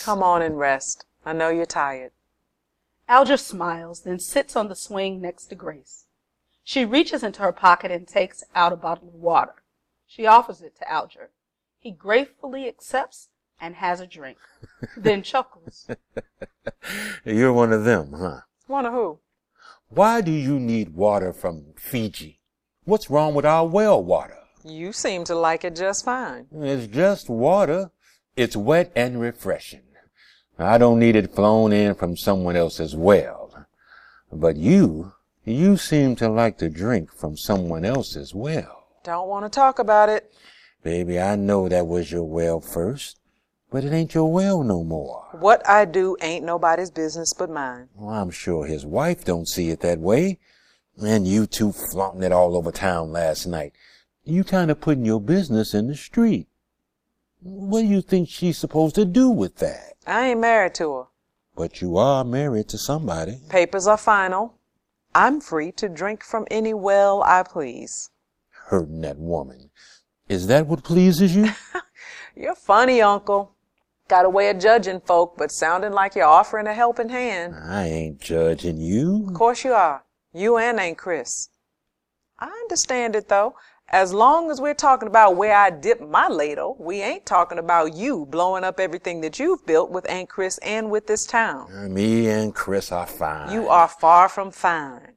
Come on and rest. I know you're tired. Alger smiles, then sits on the swing next to Grace. She reaches into her pocket and takes out a bottle of water. She offers it to Alger. He gratefully accepts and has a drink, then chuckles. You're one of them, huh? One of who? Why do you need water from Fiji? What's wrong with our well water? You seem to like it just fine. It's just water. It's wet and refreshing. I don't need it flown in from someone else's well. But you seem to like to drink from someone else's well. Don't want to talk about it. Baby, I know that was your well first, but it ain't your well no more. What I do ain't nobody's business but mine. Well, I'm sure his wife don't see it that way. And you two flaunting it all over town last night. You kind of putting your business in the street. What do you think she's supposed to do with that? I ain't married to her. But you are married to somebody. Papers are final. I'm free to drink from any well I please. Hurting that woman. Is that what pleases you? You're funny, Uncle. Got a way of judging folk, but sounding like you're offering a helping hand. I ain't judging you. Of course you are. You and Aunt Chris. I understand it, though. As long as we're talking about where I dip my ladle, we ain't talking about you blowing up everything that you've built with Aunt Chris and with this town. Me and Chris are fine. You are far from fine.